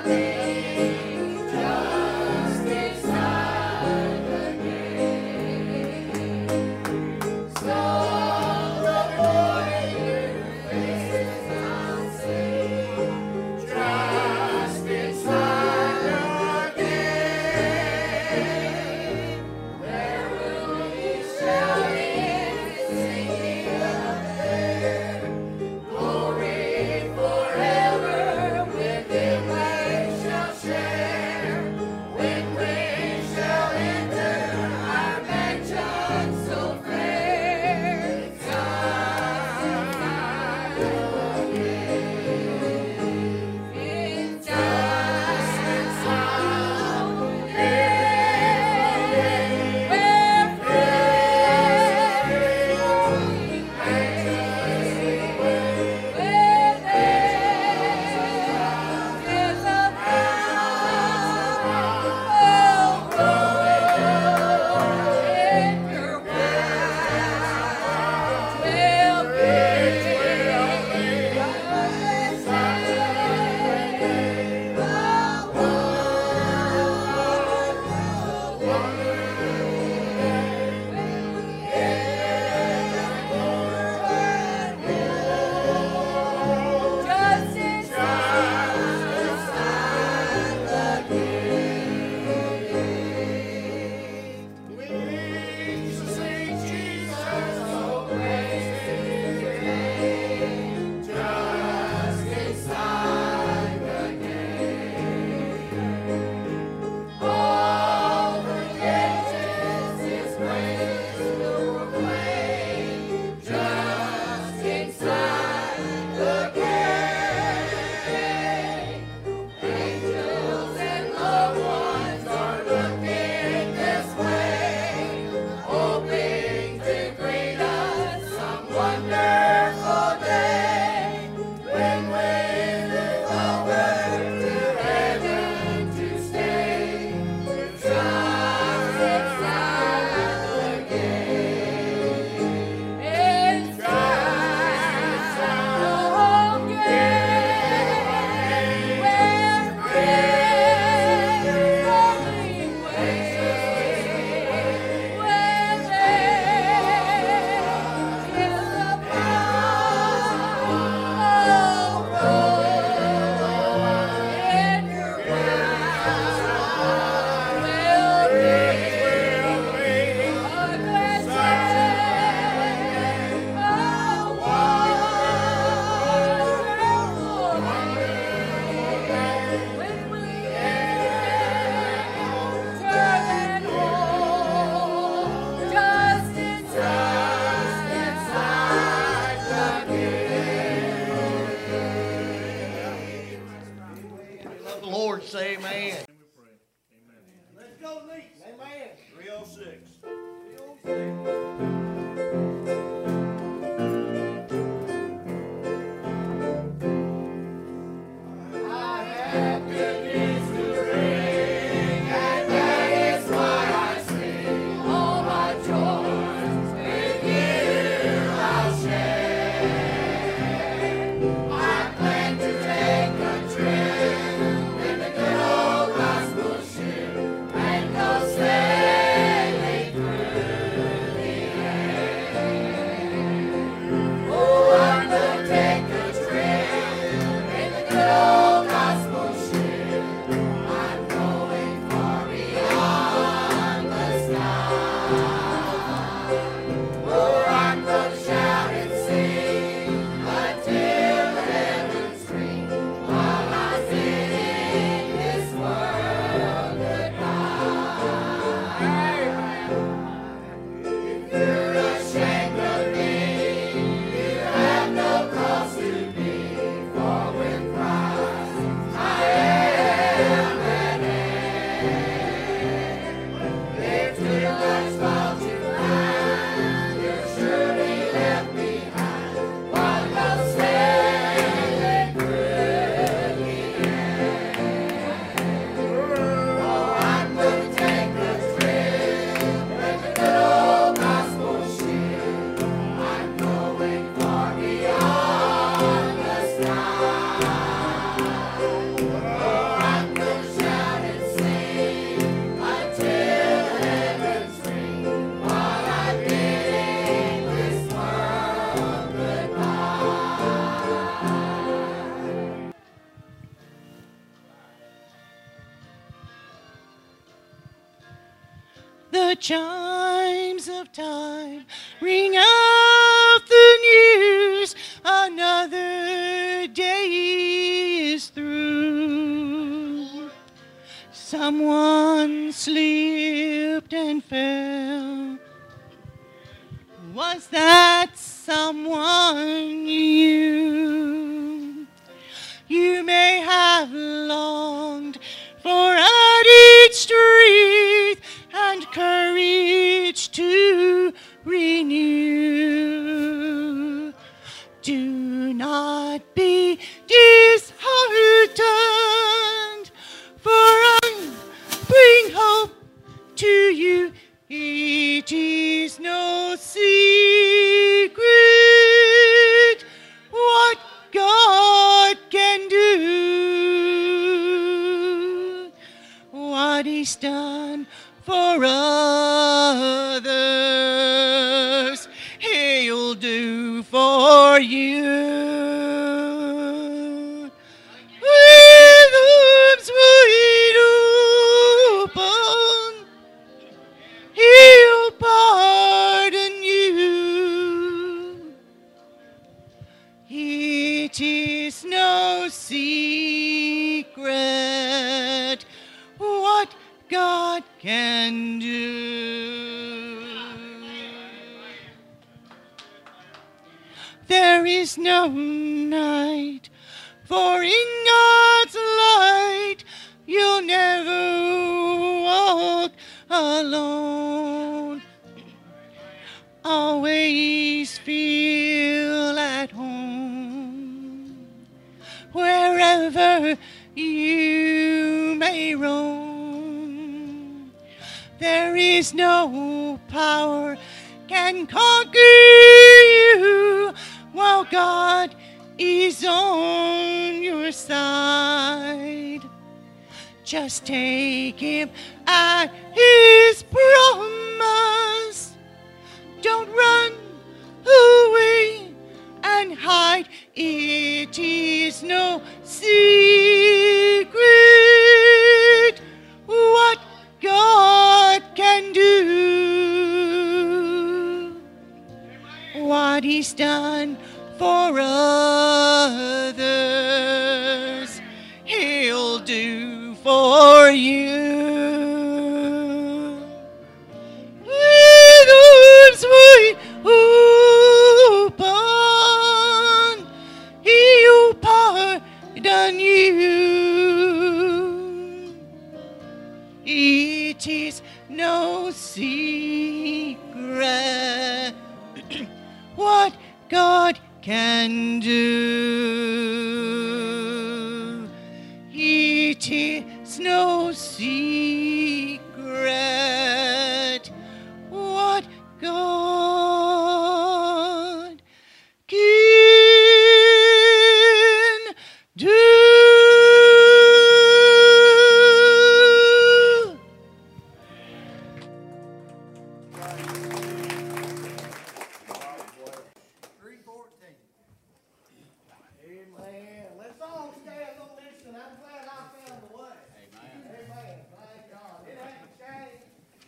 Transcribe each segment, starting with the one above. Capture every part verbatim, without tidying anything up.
Say amen. Let's go, Leaks. Amen. three oh six. three oh six. Oh, The chimes of time ring out the news. Another day is through. Someone slipped and fell. Was that someone you? You may have longed for added strength and courage to renew. Do not be disheartened, for I bring hope to you. It is no secret what God can do. What He's done for others, He'll do for you. With arms wide open, He'll pardon you. It is no secret what God can do. There is no night, for in God's light you'll never walk alone. Always feel at home wherever you may roam. There is no power can conquer you while God is on your side. Just take Him at His promise. Don't run away and hide. It is no secret what God can do. What He's done for others, He'll do for you. With arms wide open, He'll pardon you. It is no secret what God can do. It is no secret what God can do. three fourteen. Amen. Let's all stand on this, and I'm glad I found the way. Amen. Amen. Thank God. It ain't changed.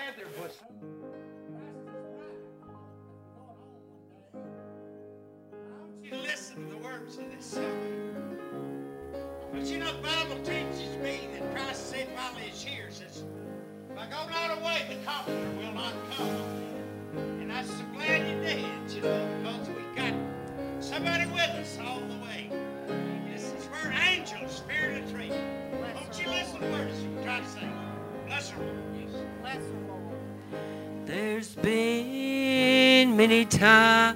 gathered was. You listen to the words of this song. But you know, the Bible teaches me that Christ said while He is here, says, if I go not away, the Comforter will not come. And I'm so glad you did, you know, because we got somebody with us all the way. This is where angels, spirit of truth. Won't you listen to words you try to say? Bless her, Lord. Yes. Bless her, Lord. There's been many times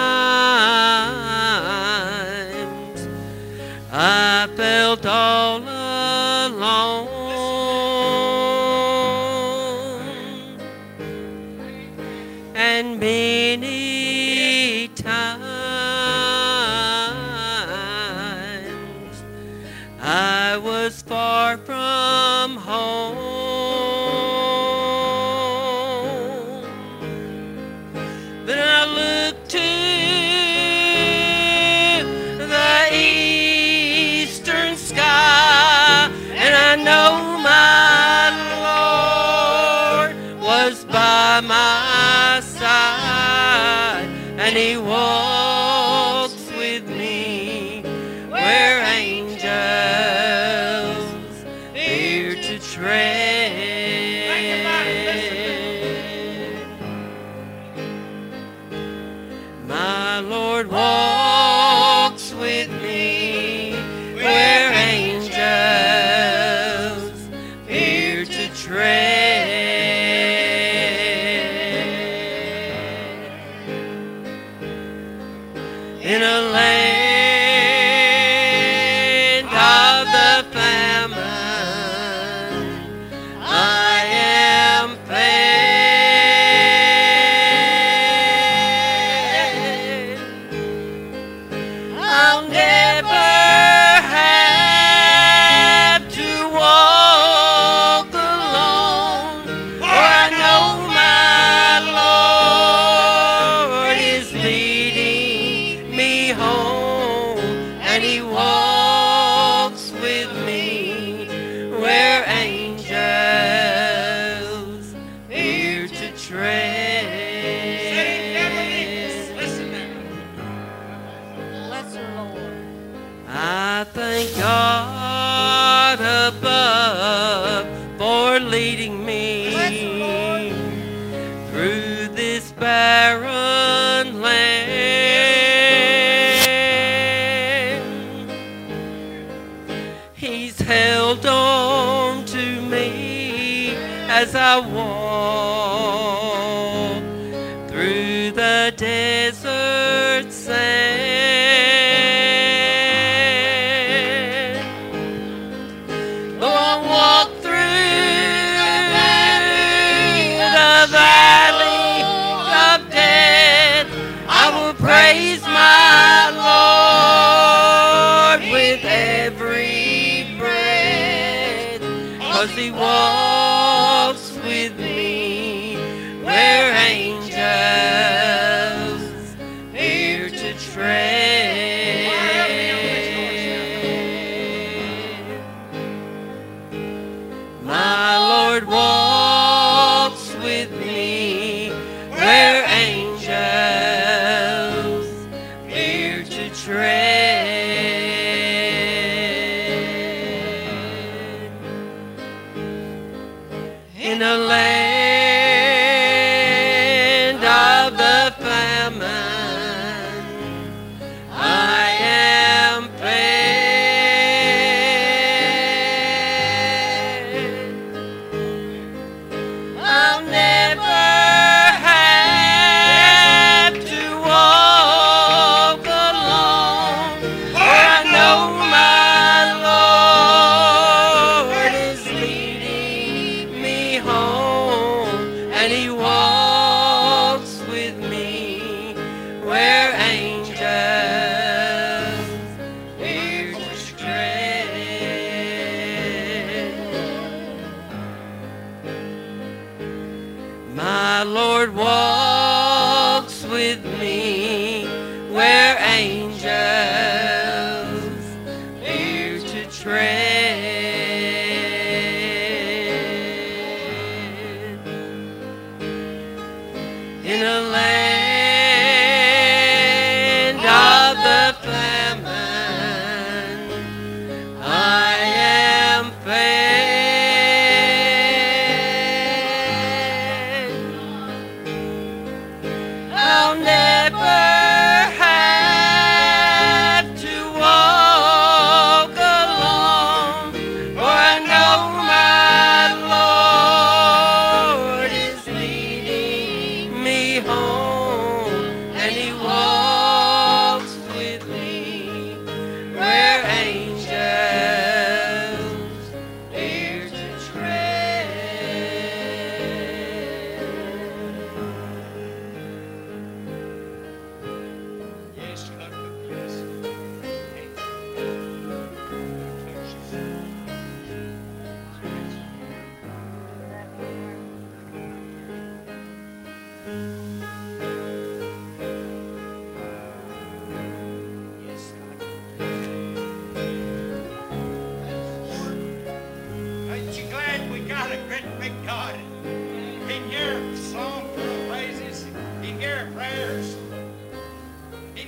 I felt all alone, and many times I was far from home. Then I looked to the eastern sky, and I know my Lord was by my side, and He walks with me where angels fear to tread. My Lord walks with me where angels fear to tread. In a land of the famine, I am fed. I'll never have to walk alone, for I know my Lord is leading me home, and He walks with me where angels fear to tread. Said He never leaves us. Listen now. Bless her, Lord. I thank God above for leading me through this barren land. He's held on to me as I walk through the desert sand. Though I walk through the valley of death, I will praise my Lord with every breath, 'cause He walks with me where angels fear to tread. My Lord walks with me where angels fear to tread. In a land of the famine, I am fed. I'll never have to walk alone, for I know my Lord is leading me home, and He walks with me where angels fear to tread. My Lord walks with me where angels fear to tread.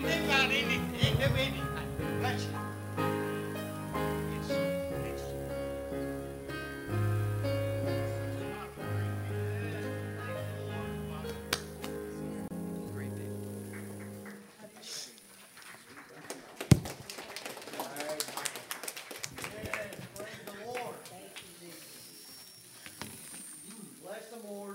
ain't been about any, ain't do anything. Bless you. It's, it's, Praise the Lord. Bless the Lord.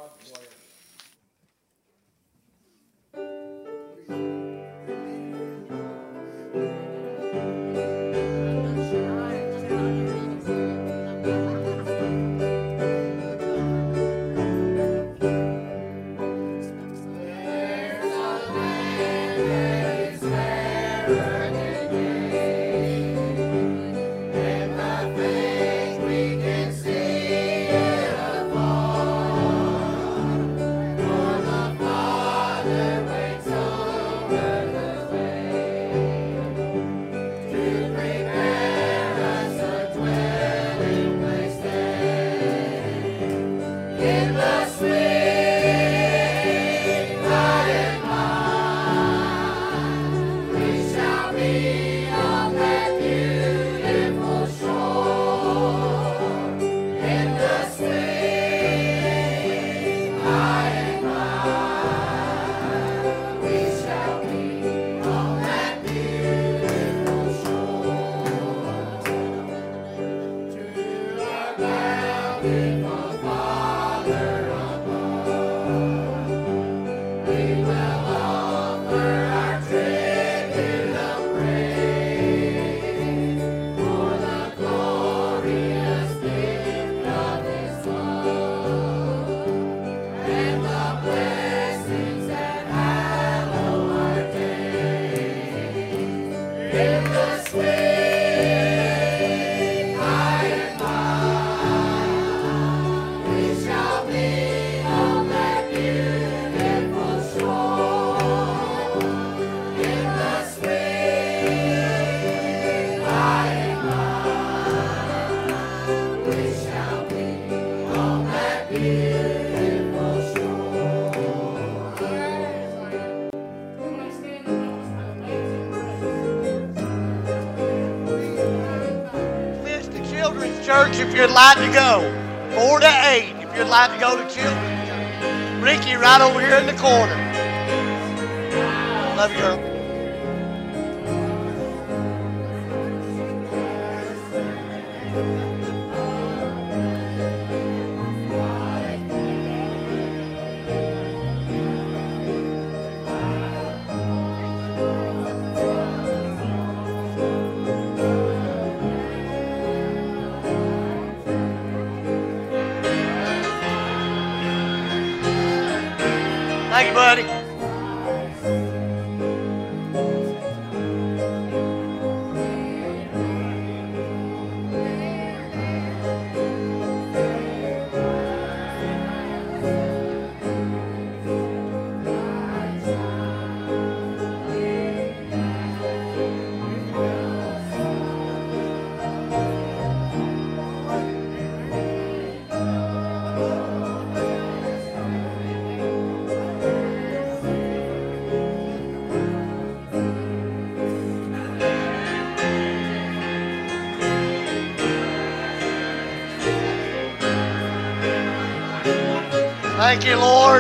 Church, if you'd like to go, four to eight, if you'd like to go to children's church. Ricky, right over here in the corner. Love you, girl. Thank you, buddy. Thank you, Lord.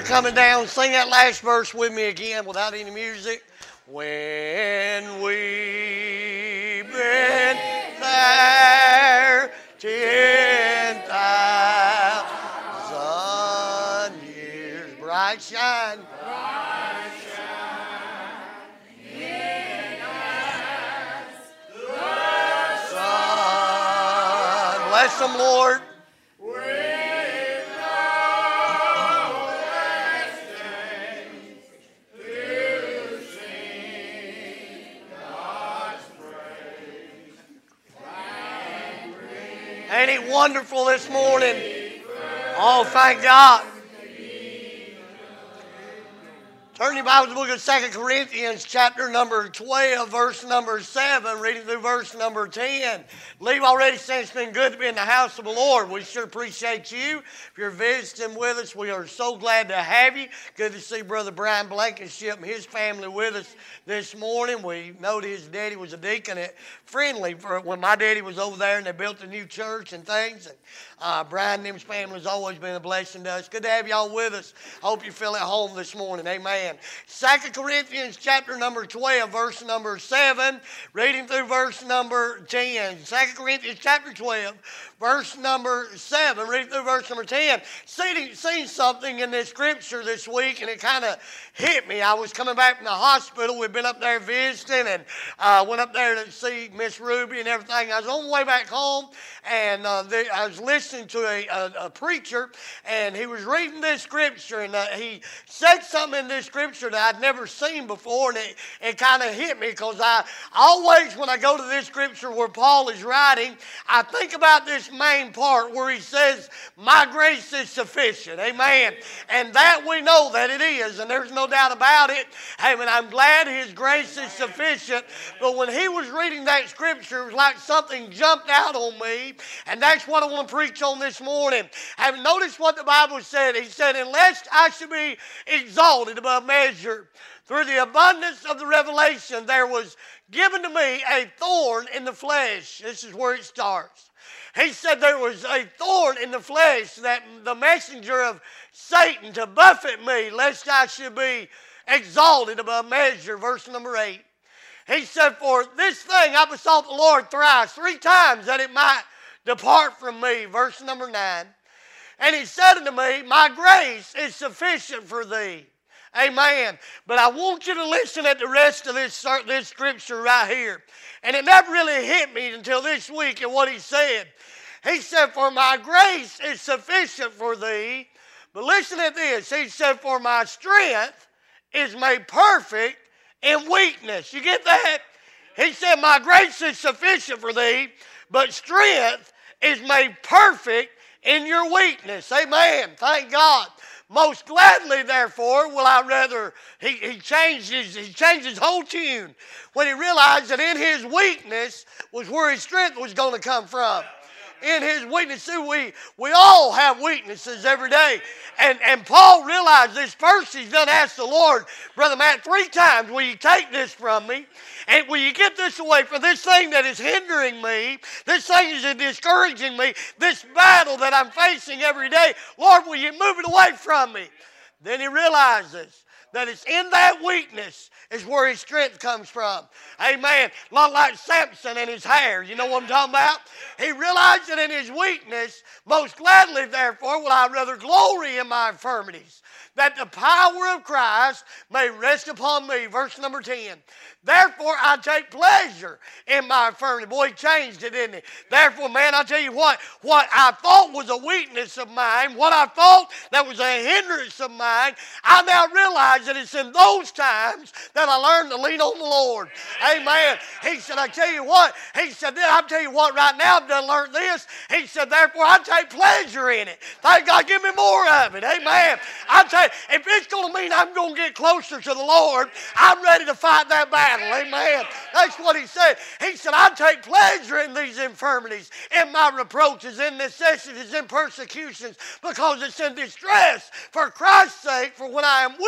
Spirit coming down. Sing that last verse with me again without any music. When we've been there ten thousand years, bright shine. Bright shine in us the sun. Bless them, Lord. Ain't it wonderful this morning? Oh, thank God. Turn your Bible to the book of Second Corinthians, chapter number twelve, verse number seven, reading through verse number ten. Lee already said it's been good to be in the house of the Lord. We sure appreciate you. If you're visiting with us, we are so glad to have you. Good to see Brother Brian Blankenship and his family with us this morning. We know that his daddy was a deacon at Friendly for when my daddy was over there and they built a new church and things. And uh, Brian and his family has always been a blessing to us. Good to have y'all with us. I hope you feel at home this morning. Amen. Second Corinthians chapter number twelve, verse number seven, reading through verse number ten. Second Corinthians chapter twelve, verse number seven, reading through verse number ten. Seen, seen something in this scripture this week, and it kind of hit me. I was coming back from the hospital. We've been up there visiting, and uh, went up there to see Miss Ruby and everything. I was on the way back home, and uh, the, I was listening to a, a, a preacher, and he was reading this scripture, and uh, he said something in this scripture that I'd never seen before, and it, it kind of hit me because I always, when I go to this scripture where Paul is writing, I think about this main part where he says, my grace is sufficient. Amen. And that we know that it is, and there's no doubt about it. Amen. I'm glad his grace is sufficient, but when he was reading that scripture, it was like something jumped out on me, and that's what I want to preach on this morning. Have you noticed what the Bible said? He said, unless I should be exalted above measure, through the abundance of the revelation, there was given to me a thorn in the flesh. This is where it starts. He said there was a thorn in the flesh, that the messenger of Satan to buffet me, lest I should be exalted above measure. Verse number eight. He said, for this thing I besought the Lord thrice, three times, that it might depart from me. Verse number nine. And he said unto me, my grace is sufficient for thee. Amen. But I want you to listen at the rest of this, this scripture right here. And it never really hit me until this week at what he said. He said, for my grace is sufficient for thee. But listen at this. He said, for my strength is made perfect in weakness. You get that? He said, my grace is sufficient for thee, but strength is made perfect in your weakness. Amen. Thank God. Most gladly, therefore, will I rather, he, he, changed his, he changed his whole tune when he realized that in his weakness was where his strength was going to come from. In his weakness, see, we, we all have weaknesses every day. And, and Paul realized this first. He's done ask the Lord, Brother Matt, three times, will you take this from me? And will you get this away from this thing that is hindering me? This thing is discouraging me. This battle that I'm facing every day. Lord, will you move it away from me? Then he realizes that it's in that weakness is where his strength comes from. Amen. A lot like Samson and his hair. You know what I'm talking about? He realized that in his weakness, most gladly, therefore, will I rather glory in my infirmities, that the power of Christ may rest upon me. Verse number ten. Therefore, I take pleasure in my infirmity. Boy, he changed it, didn't he? Therefore, man, I'll tell you what, what I thought was a weakness of mine, what I thought that was a hindrance of mine, I now realize that it's in those times that I learned to lean on the Lord. Amen. He said, I tell you what, he said, I'll tell you what, right now I've done learned this. He said, therefore, I take pleasure in it. Thank God, give me more of it. Amen. I tell you, if it's going to mean I'm going to get closer to the Lord, I'm ready to fight that battle. Amen. That's what he said. He said, I take pleasure in these infirmities, in my reproaches, in necessities, in persecutions, because it's in distress for Christ's sake. For when I am weak,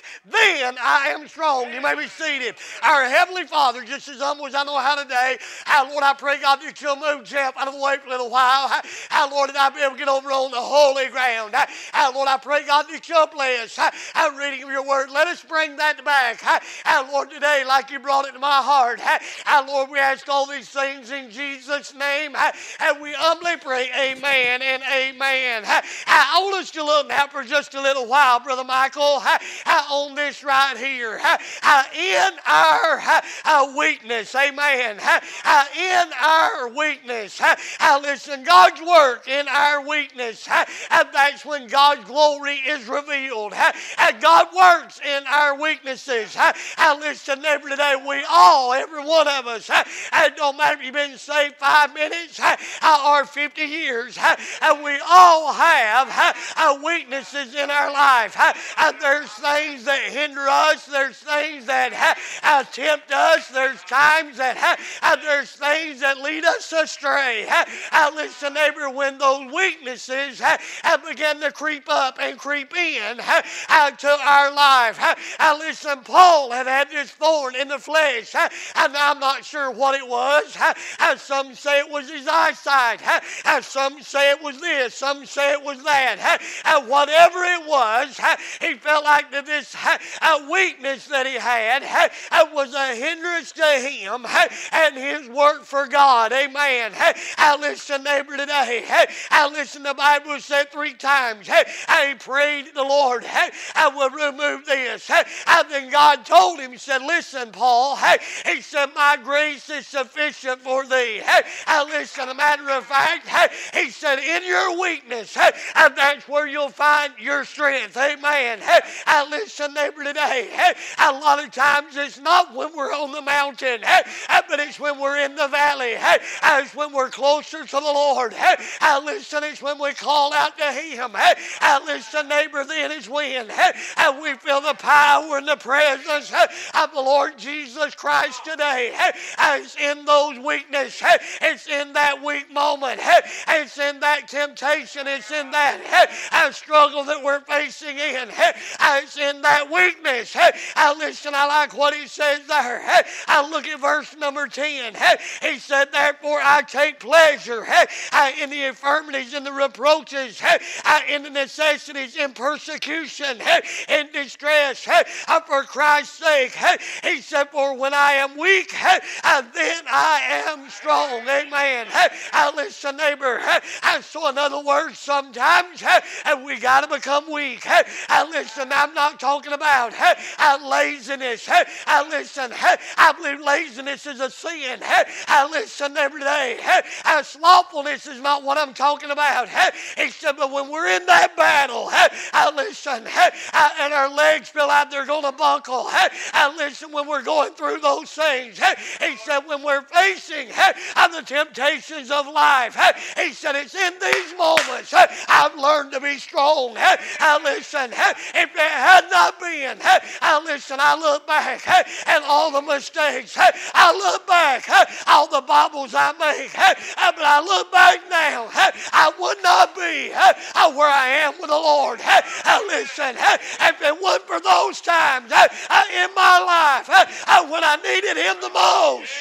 then I am strong. You may be seated. Our Heavenly Father, just as humble as I know how today, how, Lord, I pray, God, that you'll move Jeff out of the way for a little while. How, how Lord, that I'll be able to get over on the holy ground. How, how Lord, I pray, God, that you'll bless. How, how reading of your word, let us bring that back. How, how Lord, today, like you brought it to my heart. How, how Lord, we ask all these things in Jesus' name. How, how we humbly pray, amen and amen. How, how, I want us to look now for just a little while, Brother Michael, how, how on this right here. How, how in our how, how weakness, amen. How, how in our weakness. How, how listen, God's work in our weakness. How, how that's when God's glory is revealed. How, how God works in our weaknesses. How, how listen, every day we all, every one of us, how, how it don't matter if you've been saved five minutes how, how, or fifty years. How, how we all have how, how weaknesses in our life. How, how there's things that hinder us. There's things that how, how tempt us. There's times that how, how there's things that lead us astray. How, how listen, neighbor, when those weaknesses how, how begin to creep up and creep in how, how to our life. How, how listen, Paul had had this thorn in the flesh, how, and I'm not sure what it was. How, how some say it was his eyesight. How, how some say it was this. Some say it was that. How, how whatever it was, how, he felt like that this how, how weakness that he had how, how was a hindrance to him how, and his work for God. Amen. How, how listen, neighbor, today. How, how listen, the Bible said three times. How, how he prayed the Lord. How, I will remove this. How, how then God told him, he said, listen, Paul. How, he said, my grace is sufficient for thee. How, how listen, a matter of fact, how, he said, in your weakness, how, and that's where you'll find your strength. Amen. How, how listen, neighbor, today. How, a lot of times it's not when we're on the mountain, how, how, but it's when we're in the valley. How, how, it's when we're closer to the Lord. How, how listen, it's when we call out to Him. How, how listen, neighbor, then it's when how, how we feel the power and the presence how, of the Lord Jesus Christ today. How, how it's in those weaknesses. How, it's in that weak moment. How, it's in that temptation. It's in that how, how struggle that we're facing in. How, how it's in that weakness. How, how listen, I like what he says there. How, how look at verse number ten. How, he said, therefore I take pleasure how, how in the infirmities and the reproaches, how, how in the necessities, in persecution, how, in distress, how, how for Christ's sake. How, he said, for when I am weak, how, how then I am strong. Amen. How, how listen, neighbor. How, how, so in other words, sometimes how, how we got to become weak. How, how listen, I'm not talking about how, how laziness. How, how listen, how, I believe laziness is a sin. How, how listen, every day. How, how slothfulness is not what I'm talking about. How, he said, but when we're in that battle, how, how listen, how, how, and our legs feel like they're going to buckle. How, how listen, when we're going through those things. How, he said, when we're facing how, how the temptations of life. How, he said, it's in these moments how, I've learned to be strong. How, how listen, how, if it had not been, how, how listen, I look back how, and all the mistakes. How, I look back how, all the bobbles I make. How, how, but I look back now. How, I would not be how, how where I am with the Lord. How, how listen, how, if it wasn't for those times how, how, in my life how, how, when I needed Him the most,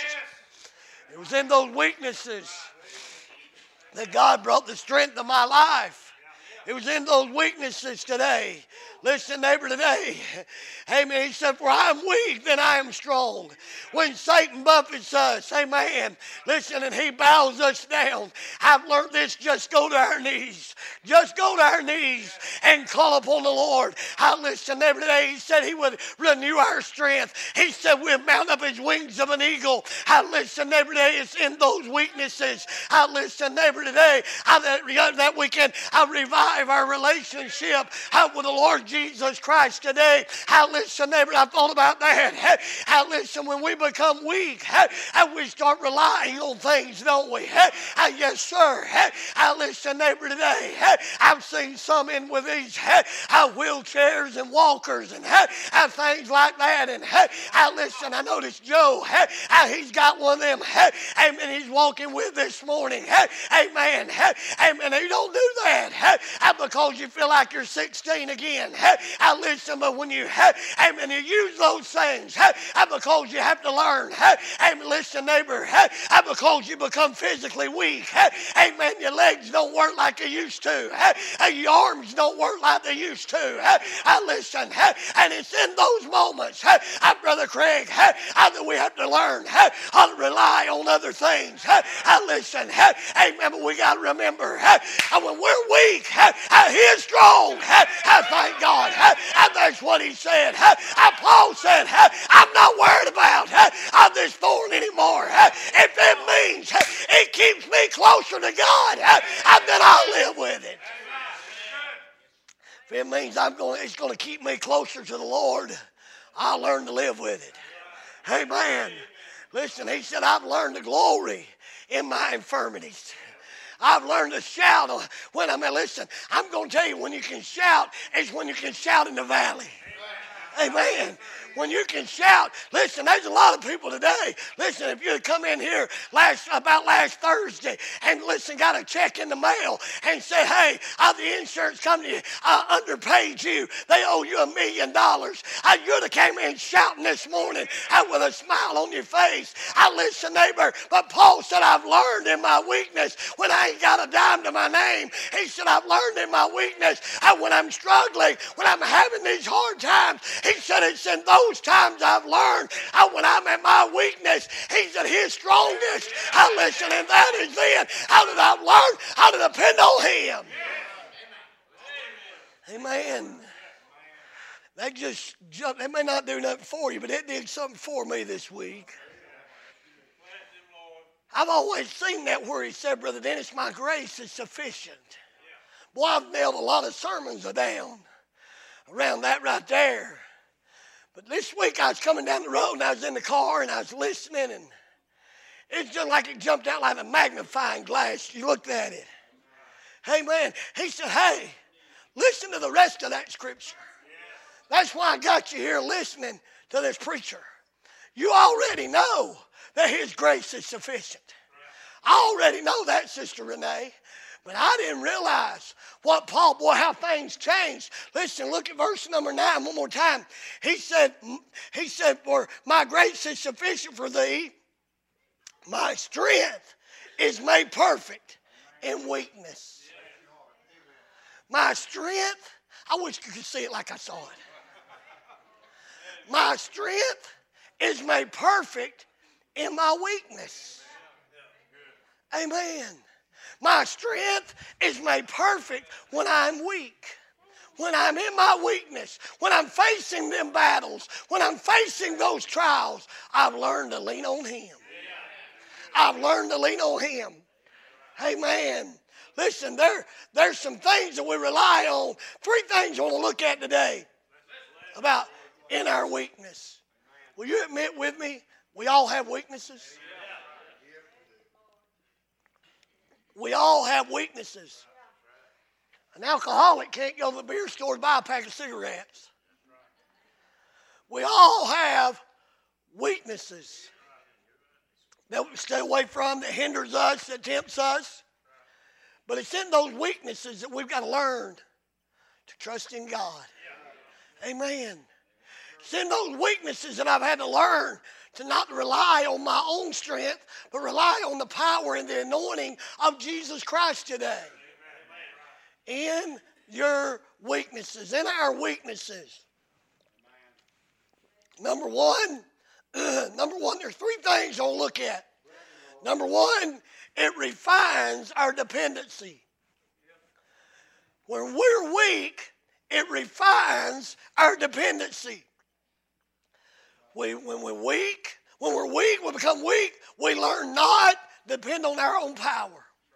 it was in those weaknesses that God brought the strength of my life. It was in those weaknesses today. Listen, neighbor, today, amen, he said, for I am weak, then I am strong. When Satan buffets us, amen, listen, and he bows us down, I've learned this, just go to our knees. Just go to our knees and call upon the Lord. I listen, neighbor, today, he said he would renew our strength. He said we'd mount up his wings of an eagle. I listen, neighbor, today, it's in those weaknesses. I listen, neighbor, today, I, that, that we can I revive our relationship I, with the Lord Jesus Christ today. How listen, neighbor, I thought about that. How listen, when we become weak, how we start relying on things, don't we? How, yes, sir. How listen, neighbor, today, I've seen some in with these how wheelchairs and walkers and how things like that. And how listen, I noticed Joe, how he's got one of them. Amen. He's walking with this morning. Amen. Amen. You don't do that because you feel like you're sixteen again. Hey, I listen, but when you, hey, amen, you use those things, hey, because you have to learn. Hey, amen, listen, neighbor, hey, because you become physically weak. Hey, amen, your legs don't work like they used to. Hey, your arms don't work like they used to. Hey, I listen, hey, and it's in those moments, hey, I, Brother Craig, hey, I, that we have to learn hey, how to rely on other things. Hey, I listen, hey, amen, but we got to remember, hey, when we're weak, hey, he is strong. Hey, I thank God. Hey, and that's what he said. Hey, Paul said, hey, I'm not worried about hey, this thorn anymore. Hey, if it means hey, it keeps me closer to God, hey, and then I'll live with it. If it means I'm going, it's going to keep me closer to the Lord, I'll learn to live with it. Amen. Listen, he said, I've learned to glory in my infirmities. I've learned to shout when I'm, listen, I'm going to tell you, when you can shout, it's when you can shout in the valley. Amen. When you can shout, listen, there's a lot of people today. Listen, if you had come in here last about last Thursday and listen, got a check in the mail and said, hey, uh, the insurance company uh, underpaid you. They owe you a million dollars. Uh, you'd have came in shouting this morning uh, with a smile on your face. I listen, neighbor, but Paul said, I've learned in my weakness when I ain't got a dime to my name. He said, I've learned in my weakness uh, when I'm struggling, when I'm having these hard times. He said, it's in those Those times I've learned how when I'm at my weakness, he's at his strongest. I listen, and that is then how did I learn how to depend on him. Amen. That just jumped. That may not do nothing for you, but it did something for me this week. I've always seen that where he said, Brother Dennis, my grace is sufficient. Boy, I've nailed a lot of sermons down around that right there. But this week I was coming down the road and I was in the car and I was listening, and it's just like it jumped out like a magnifying glass. You looked at it. Hey, man, he said, hey, listen to the rest of that scripture. That's why I got you here listening to this preacher. You already know that his grace is sufficient. I already know that, Sister Renee. But I didn't realize what Paul, boy, how things changed. Listen, look at verse number nine one more time. He said, he said, for my grace is sufficient for thee. My strength is made perfect in weakness. My strength, I wish you could see it like I saw it. My strength is made perfect in my weakness. Amen. My strength is made perfect when I'm weak. When I'm in my weakness, when I'm facing them battles, when I'm facing those trials, I've learned to lean on him. I've learned to lean on him. Amen. Listen, there, there's some things that we rely on. Three things I want to look at today about in our weakness. Will you admit with me, we all have weaknesses? We all have weaknesses. An alcoholic can't go to the beer store to buy a pack of cigarettes. We all have weaknesses that we stay away from, that hinders us, that tempts us. But it's in those weaknesses that we've got to learn to trust in God. Amen. It's in those weaknesses that I've had to learn to not rely on my own strength, but rely on the power and the anointing of Jesus Christ today. In your weaknesses, in our weaknesses. Number one, number one, there's three things I'll look at. Number one, it refines our dependency. When we're weak, it refines our dependency. We, when we're weak, when we're weak, we become weak, we learn not to depend on our own power.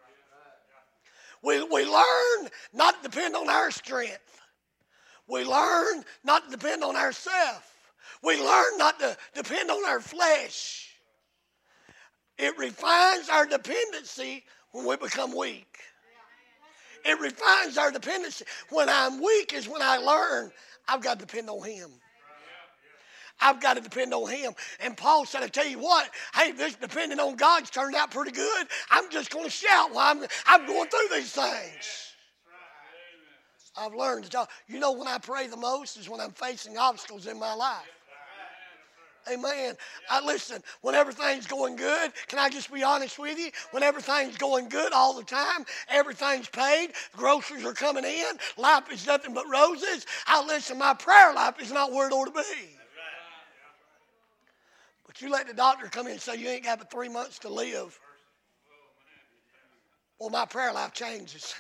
We, we learn not to depend on our strength. We learn not to depend on ourselves. We learn not to depend on our flesh. It refines our dependency when we become weak. It refines our dependency. When I'm weak is when I learn I've got to depend on him. I've got to depend on him. And Paul said, I tell you what, hey, this depending on God's turned out pretty good. I'm just going to shout while I'm, I'm going through these things. I've learned to talk. You know when I pray the most is when I'm facing obstacles in my life. Amen. I listen, when everything's going good, can I just be honest with you? When everything's going good all the time, everything's paid, groceries are coming in, life is nothing but roses. I listen, my prayer life is not where it ought to be. But you let the doctor come in and say you ain't got but three months to live. Well, my prayer life changes.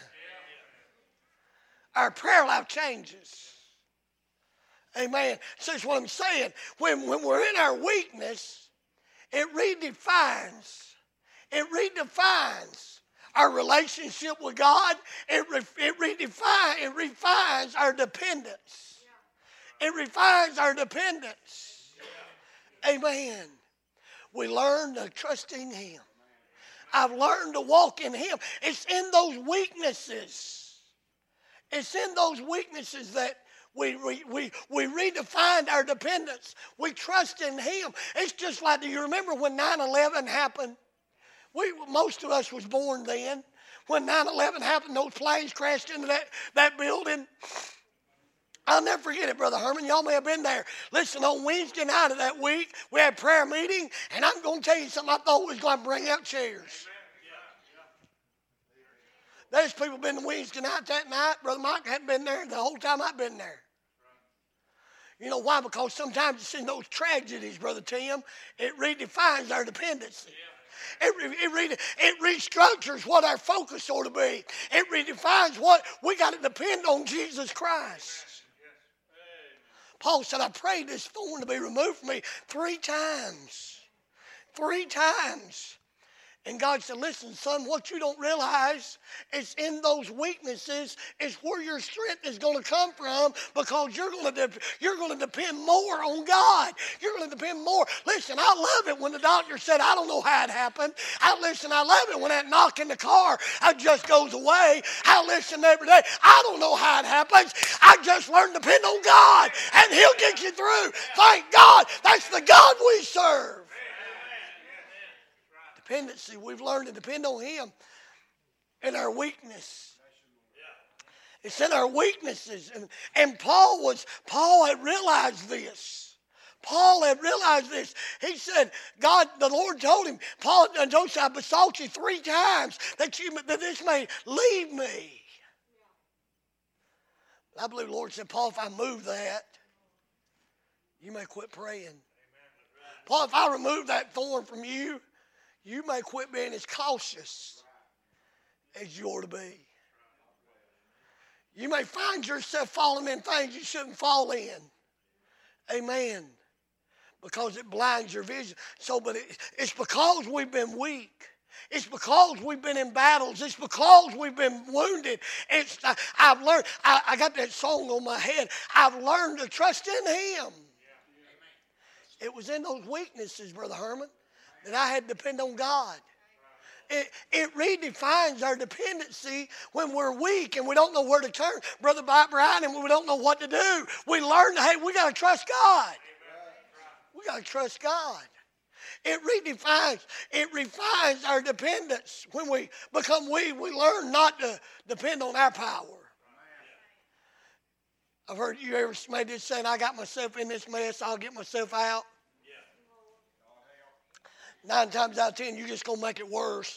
Our prayer life changes. Amen. So that's what I'm saying. When, when we're in our weakness, it redefines, it redefines our relationship with God. It, re, it, redefine, it refines our dependence. It refines our dependence. Amen. We learn to trust in Him. I've learned to walk in Him. It's in those weaknesses. It's in those weaknesses that We, we, we, we redefined our dependence. We trust in Him. It's just like, do you remember when nine eleven happened? We, most of us was born then. When nine eleven happened, those planes crashed into that, that building. I'll never forget it, Brother Herman. Y'all may have been there. Listen, on Wednesday night of that week, we had prayer meeting, and I'm going to tell you something I thought was going to bring out chairs. There's people been to Wednesday night that night. Brother Mike hadn't been there the whole time I've been there. You know why? Because sometimes it's in those tragedies, Brother Tim, it redefines our dependency. It, it, it, it restructures what our focus ought to be. It redefines what we got to depend on Jesus Christ. Paul said, I prayed this thorn to be removed from me three times. Three times. And God said, listen, son, what you don't realize is in those weaknesses is where your strength is going to come from, because you're going to de- you're going to depend more on God. You're going to depend more. Listen, I love it when the doctor said, I don't know how it happened. I listen, I love it when that knock in the car uh, just goes away. I listen every day. I don't know how it happens. I just learned to depend on God, and He'll get you through. Thank God. That's the God we serve. Dependency. We've learned to depend on Him in our weakness. It's in our weaknesses. And, and Paul was, Paul had realized this. Paul had realized this. He said, God, the Lord told him, Paul, Joseph, I besought you three times that, you, that this may leave me. I believe the Lord said, Paul, if I move that, you may quit praying. Paul, if I remove that thorn from you, you may quit being as cautious as you ought to be. You may find yourself falling in things you shouldn't fall in. Amen. Because it blinds your vision. So, but it, it's because we've been weak. It's because we've been in battles. It's because we've been wounded. It's I, I've learned. I, I got that song on my head. I've learned to trust in Him. It was in those weaknesses, Brother Herman, that I had to depend on God. It, it redefines our dependency when we're weak and we don't know where to turn. Brother Brian, and we don't know what to do. We learn, hey, we got to trust God. We got to trust God. It redefines, it refines our dependence. When we become weak, we learn not to depend on our power. I've heard you ever made this saying, I got myself in this mess, I'll get myself out. Nine times out of ten, you're just going to make it worse.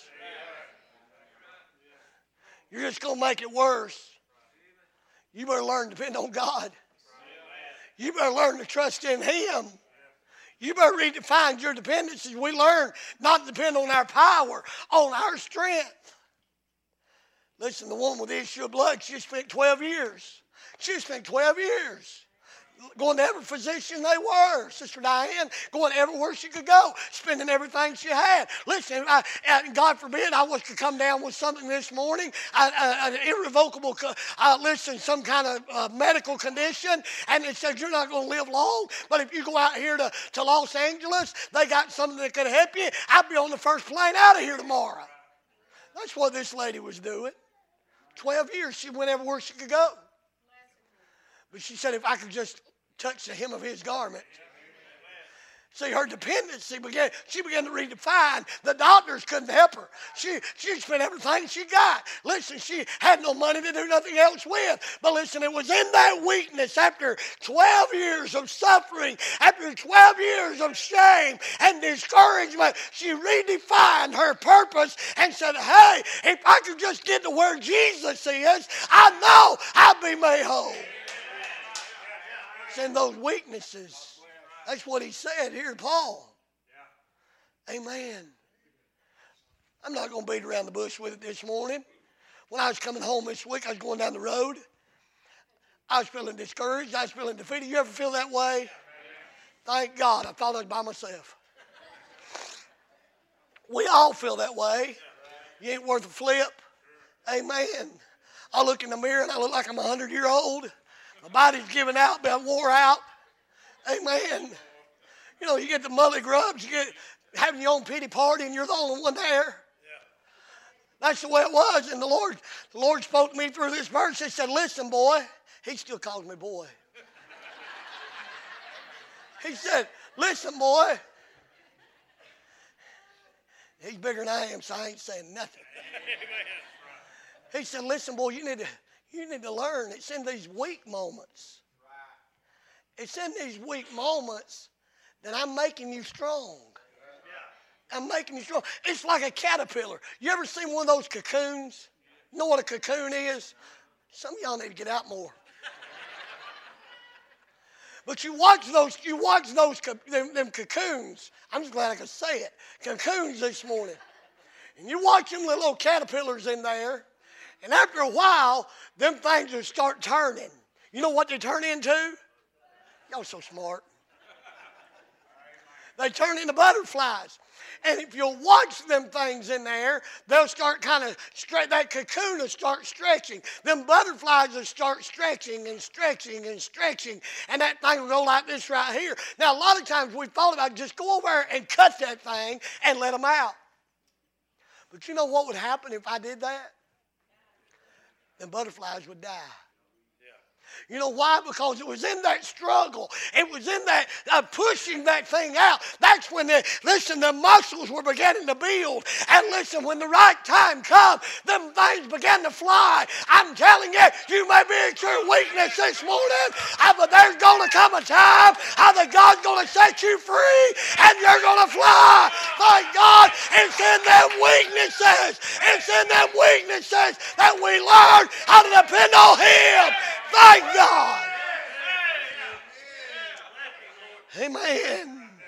You're just going to make it worse. You better learn to depend on God. You better learn to trust in Him. You better redefine your dependencies. We learn not to depend on our power, on our strength. Listen, the woman with the issue of blood, she spent twelve years. She spent twelve years. Going to every physician they were, Sister Diane, going everywhere she could go, spending everything she had. Listen, I, God forbid I was to come down with something this morning, I, I, an irrevocable, uh, listen, some kind of uh, medical condition, and it says you're not going to live long, but if you go out here to, to Los Angeles, they got something that could help you, I'd be on the first plane out of here tomorrow. That's what this lady was doing. twelve years she went everywhere she could go. But she said, if I could just touch the hem of His garment. See, her dependency began, she began to redefine. The doctors couldn't help her. She, she spent everything she got. Listen, she had no money to do nothing else with. But listen, it was in that weakness, after twelve years of suffering, after twelve years of shame and discouragement, she redefined her purpose and said, hey, if I could just get to where Jesus is, I know I'll be made whole. It's in those weaknesses. That's what he said here to Paul. Yeah. Amen. I'm not going to beat around the bush with it this morning. When I was coming home this week, I was going down the road. I was feeling discouraged. I was feeling defeated. You ever feel that way? Thank God. I thought I was by myself. We all feel that way. You ain't worth a flip. Amen. I look in the mirror and I look like I'm a hundred-year-old. My body's giving out, but I'm wore out. Amen. You know, you get the mully grubs, you get having your own pity party, and you're the only one there. Yeah. That's the way it was. And the Lord, the Lord spoke to me through this verse. He said, listen, boy. He still calls me boy. He said, listen, boy. He's bigger than I am, so I ain't saying nothing. He said, listen, boy, you need to, you need to learn. It's in these weak moments. It's in these weak moments that I'm making you strong. I'm making you strong. It's like a caterpillar. You ever seen one of those cocoons? You know what a cocoon is? Some of y'all need to get out more. But you watch those, you watch those them, them cocoons. I'm just glad I could say it. Cocoons this morning. And you watch them little old caterpillars in there. And after a while, them things will start turning. You know what they turn into? Y'all so smart. They turn into butterflies. And if you'll watch them things in there, they'll start kind of, stre- that cocoon will start stretching. Them butterflies will start stretching and stretching and stretching. And that thing will go like this right here. Now, a lot of times we thought about just go over and cut that thing and let them out. But you know what would happen if I did that? Them butterflies would die. You know why? Because it was in that struggle. It was in that uh, pushing that thing out. That's when, the, listen, the muscles were beginning to build. And listen, when the right time comes, them things began to fly. I'm telling you, you may be at your weakness this morning, uh, but there's going to come a time uh, that God's going to set you free and you're going to fly. Thank God, it's in them weaknesses. It's in them weaknesses that we learn how to depend on Him. Thank God. Amen.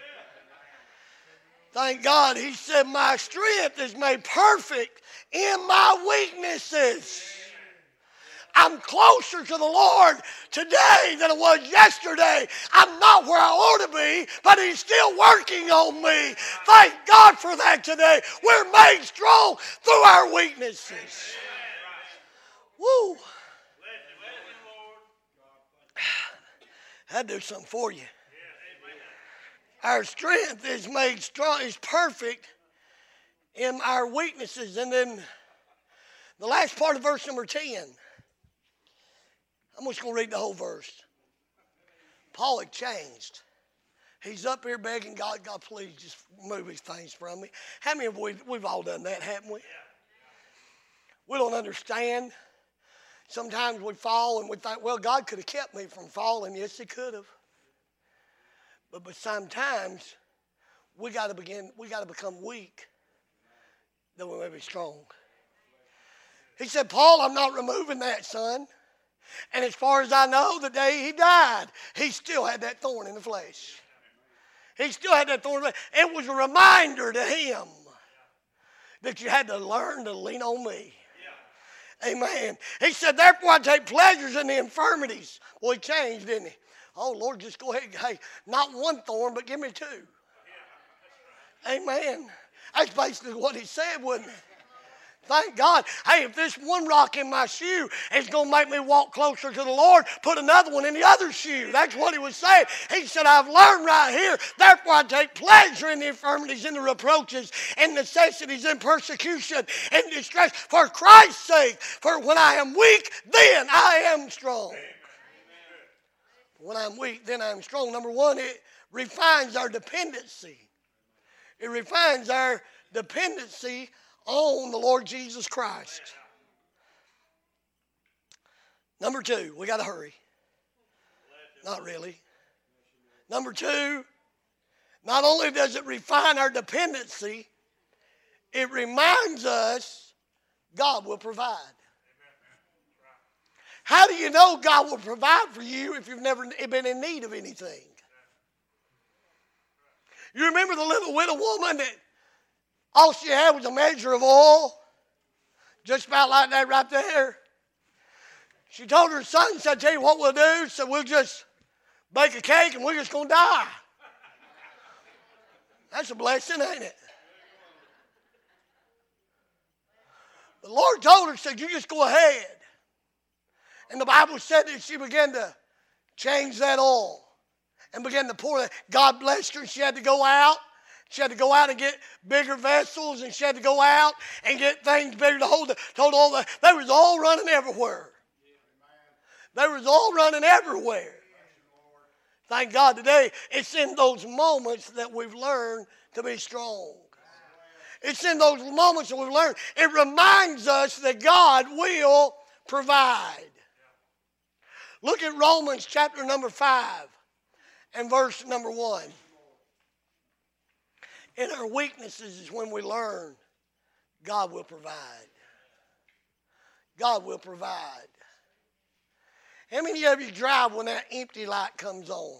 Thank God. He said, my strength is made perfect in my weaknesses. I'm closer to the Lord today than I was yesterday. I'm not where I ought to be, but He's still working on me. Thank God for that today. We're made strong through our weaknesses. Woo. I'd do something for you. Our strength is made strong, is perfect in our weaknesses. And then the last part of verse number ten. I'm just going to read the whole verse. Paul had changed. He's up here begging God, God, please just move these things from me. How many of we, we've all done that, haven't we? We don't understand. Sometimes we fall and we think, well, God could have kept me from falling. Yes, He could have. But, but sometimes we got to begin, we got to become weak that we may be strong. He said, Paul, I'm not removing that, son. And as far as I know, the day he died, he still had that thorn in the flesh. He still had that thorn in the flesh. It was a reminder to him that you had to learn to lean on me. Amen. He said, therefore I take pleasures in the infirmities. Well, he changed, didn't he? Oh, Lord, just go ahead. Hey, not one thorn, but give me two. Amen. That's basically what he said, wasn't it? Thank God. Hey, if this one rock in my shoe is going to make me walk closer to the Lord, put another one in the other shoe. That's what he was saying. He said, I've learned right here. Therefore, I take pleasure in the infirmities, in the reproaches, in necessities, in persecution, in distress, for Christ's sake. For when I am weak, then I am strong. When I'm weak, then I'm strong. Number one, it refines our dependency. It refines our dependency on the Lord Jesus Christ. Number two, we got to hurry. Not really. Number two, not only does it refine our dependency, it reminds us God will provide. How do you know God will provide for you if you've never been in need of anything? You remember the little widow woman that all she had was a measure of oil? Just about like that right there. She told her son, said, I tell you what we'll do. So we'll just bake a cake and we're just going to die. That's a blessing, ain't it? The Lord told her, said, you just go ahead. And the Bible said that she began to change that oil and began to pour that. God blessed her. She had to go out. She had to go out and get bigger vessels, and she had to go out and get things bigger to hold. The, hold all the, they was all running everywhere. They was all running everywhere. Thank God today, it's in those moments that we've learned to be strong. It's in those moments that we've learned. It reminds us that God will provide. Look at Romans chapter number five and verse number one. In our weaknesses is when we learn God will provide. God will provide. How many of you drive when that empty light comes on?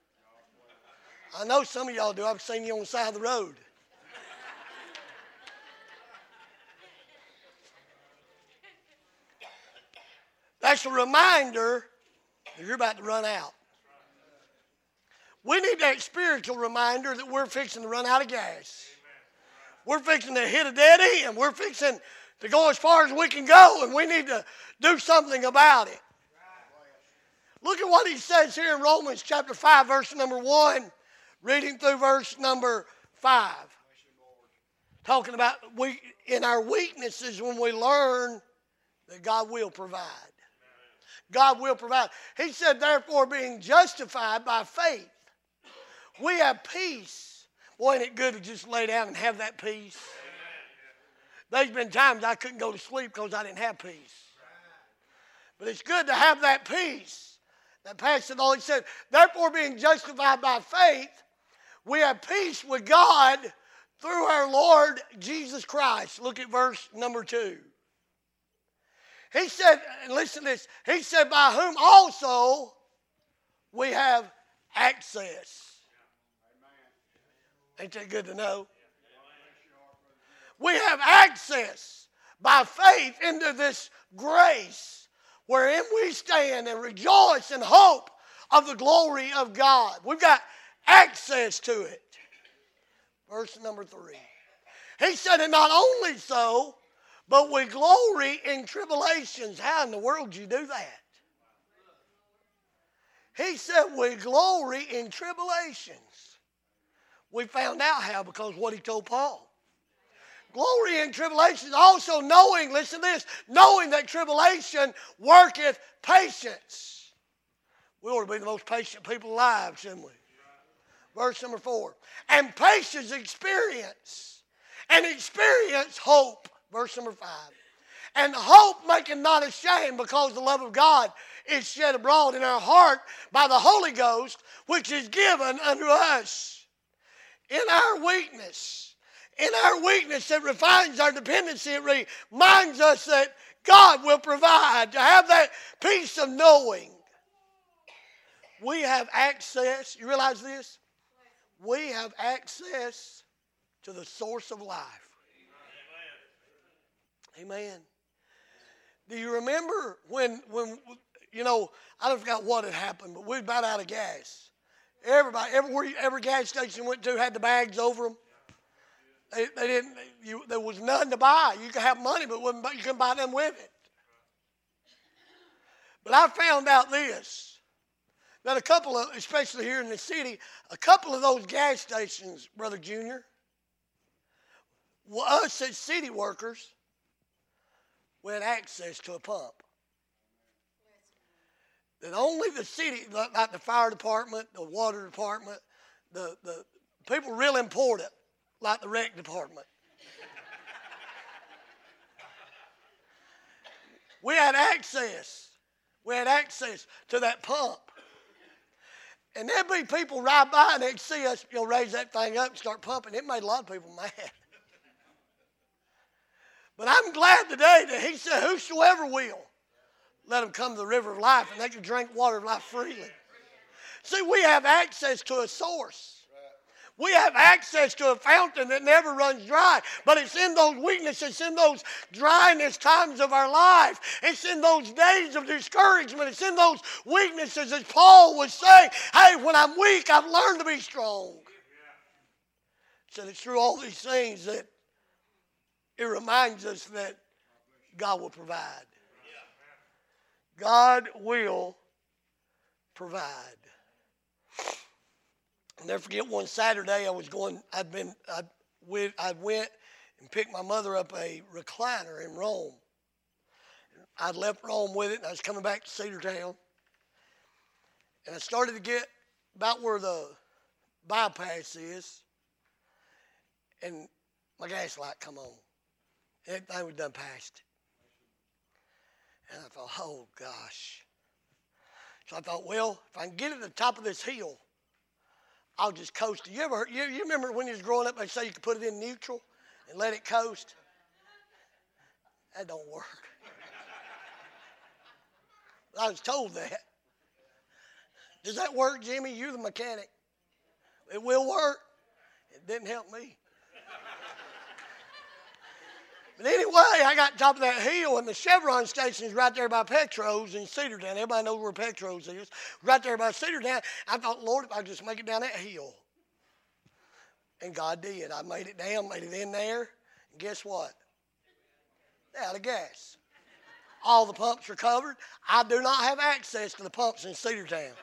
I know some of y'all do. I've seen you on the side of the road. That's a reminder that you're about to run out. We need that spiritual reminder that we're fixing to run out of gas. We're fixing to hit a dead end. We're fixing to go as far as we can go, and we need to do something about it. Look at what he says here in Romans chapter five, verse number one, reading through verse number five. Talking about we in our weaknesses when we learn that God will provide. God will provide. He said, therefore, being justified by faith, we have peace. Boy, ain't it good to just lay down and have that peace? There's been times I couldn't go to sleep because I didn't have peace. But it's good to have that peace. That passage all he said, therefore, being justified by faith, we have peace with God through our Lord Jesus Christ. Look at verse number two. He said, and listen to this, he said, by whom also we have access. Ain't that good to know? We have access by faith into this grace wherein we stand and rejoice in hope of the glory of God. We've got access to it. Verse number three. He said, and not only so, but we glory in tribulations. How in the world do you do that? He said we glory in tribulations. We found out how because what he told Paul. Glory in tribulations, also knowing, listen to this, knowing that tribulation worketh patience. We ought to be the most patient people alive, shouldn't we? Verse number four. And patience experience. And experience hope. Verse number five. And hope maketh not ashamed, because the love of God is shed abroad in our heart by the Holy Ghost, which is given unto us. In our weakness, in our weakness that refines our dependency, it reminds us that God will provide. To have that peace of knowing. We have access, you realize this? We have access to the source of life. Amen. Do you remember when, when you know, I don't forgot what had happened, but we were about out of gas. Everybody, everywhere, every gas station you went to had the bags over them. They, they didn't. You, there was nothing to buy. You could have money, but you couldn't buy them with it. But I found out this, that a couple of, especially here in the city, a couple of those gas stations, Brother Junior, us as city workers, we had access to a pump. that only the city, like like the fire department, the water department, the, the people real important, like the rec department. We had access. We had access to that pump. And there'd be people right by and they'd see us, you know, raise that thing up and start pumping. It made a lot of people mad. But I'm glad today that he said, whosoever will, let them come to the river of life and they can drink water of life freely. See, we have access to a source. We have access to a fountain that never runs dry. But it's in those weaknesses, it's in those dryness times of our life. It's in those days of discouragement. It's in those weaknesses, as Paul was saying, hey, when I'm weak, I've learned to be strong. So it's through all these things that it reminds us that God will provide. God will provide. I'll never forget one Saturday I was going, I'd been, I went, I went and picked my mother up a recliner in Rome. I'd left Rome with it and I was coming back to Cedartown. And I started to get about where the bypass is and my gas light come on. Everything was done past it. And I thought, oh gosh. So I thought, well, if I can get to the top of this hill, I'll just coast it. You ever heard, you, you remember when you was growing up, they say you could put it in neutral and let it coast? That don't work. I was told that. Does that work, Jimmy? You're the mechanic. It will work. It didn't help me. But anyway, I got to the top of that hill, and the Chevron station is right there by Petros in Cedartown. Everybody knows where Petros is. Right there by Cedartown. I thought, Lord, if I just make it down that hill. And God did. I made it down, made it in there. And guess what? They're out of gas. All the pumps are covered. I do not have access to the pumps in Cedartown.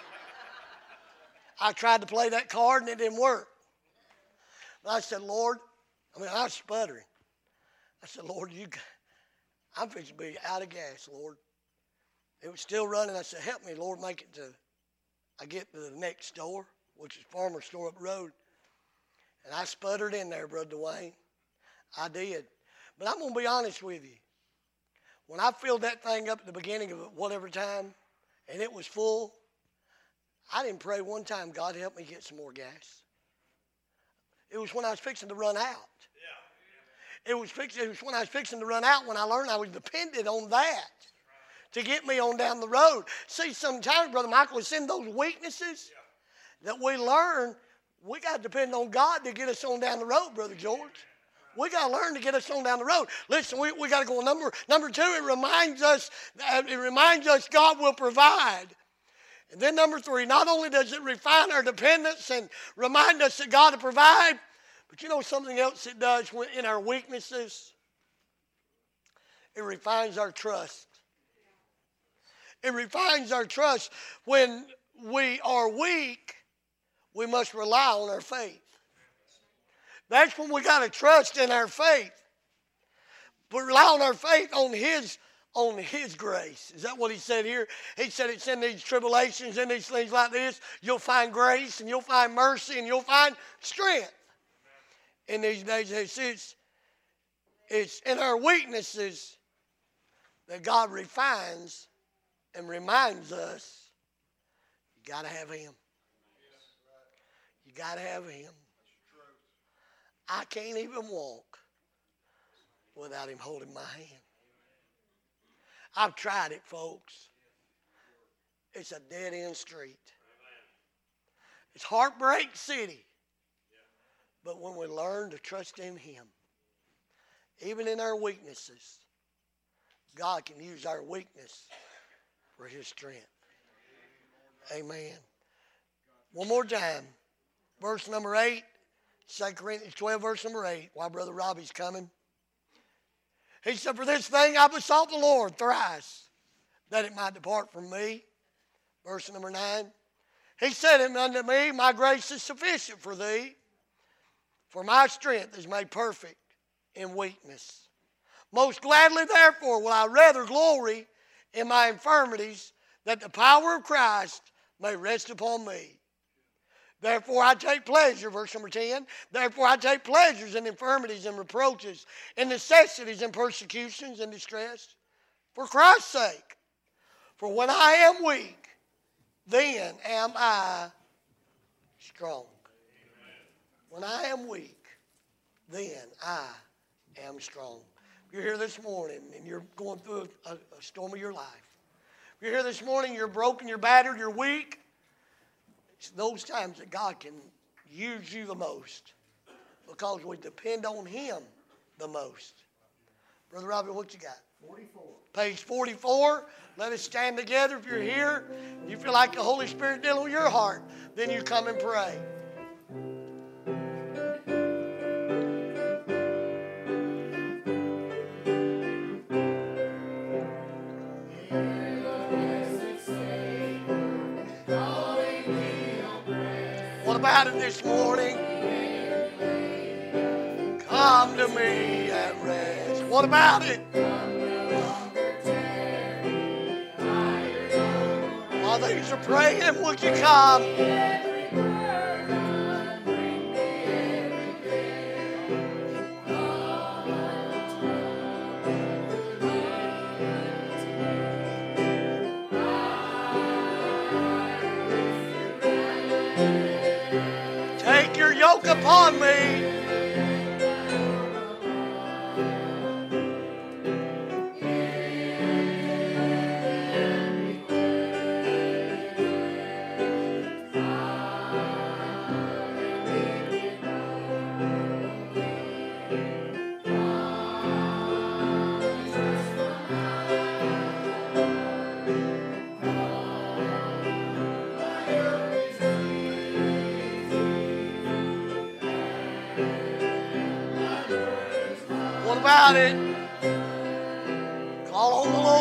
I tried to play that card, and it didn't work. But I said, Lord, I mean, I was sputtering. I said, Lord, you, I'm fixing to be out of gas, Lord. It was still running. I said, help me, Lord, make it to, I get to the next store, which is Farmer's Store up the road. And I sputtered in there, Brother Dwayne. I did. But I'm going to be honest with you. When I filled that thing up at the beginning of whatever time, and it was full, I didn't pray one time, God, help me get some more gas. It was when I was fixing to run out. It was, fix, it was when I was fixing to run out when I learned I was dependent on that to get me on down the road. See, sometimes, Brother Michael, it's in those weaknesses that we learn we got to depend on God to get us on down the road, Brother George. We got to learn to get us on down the road. Listen, we, we got to go on number, number two. It reminds us, it reminds us God will provide. And then number three, not only does it refine our dependence and remind us that God will provide, but you know something else it does in our weaknesses? It refines our trust. It refines our trust. When we are weak, we must rely on our faith. That's when we got to trust in our faith. But rely on our faith on His, on His grace. Is that what He said here? He said it's in these tribulations, in these things like this, you'll find grace and you'll find mercy and you'll find strength. In these days, it's, it's, it's in our weaknesses that God refines and reminds us, you got to have Him. You got to have Him. I can't even walk without Him holding my hand. I've tried it, folks. It's a dead-end street. It's Heartbreak City. But when we learn to trust in Him, even in our weaknesses, God can use our weakness for His strength. Amen. One more time. Verse number eight. Second Corinthians twelve, verse number eight. While Brother Robbie's coming. He said, for this thing I besought the Lord thrice, that it might depart from me. Verse number nine. He said unto me, my grace is sufficient for thee, for my strength is made perfect in weakness. Most gladly, therefore, will I rather glory in my infirmities, that the power of Christ may rest upon me. Therefore I take pleasure, verse number ten, therefore I take pleasures in infirmities and reproaches, in necessities and persecutions and distress, for Christ's sake. For when I am weak, then am I strong. When I am weak, then I am strong. If you're here this morning and you're going through a, a storm of your life, if you're here this morning, you're broken, you're battered, you're weak, it's those times that God can use you the most because we depend on Him the most. Brother Robbie, what you got? forty-four. Page forty-four. Let us stand together. If you're here, you feel like the Holy Spirit dealing with your heart, then you come and pray. What about it this morning? Come to me and rest. What about it? While these are praying, would you come? Take your yoke upon me. What about it? Call on the Lord.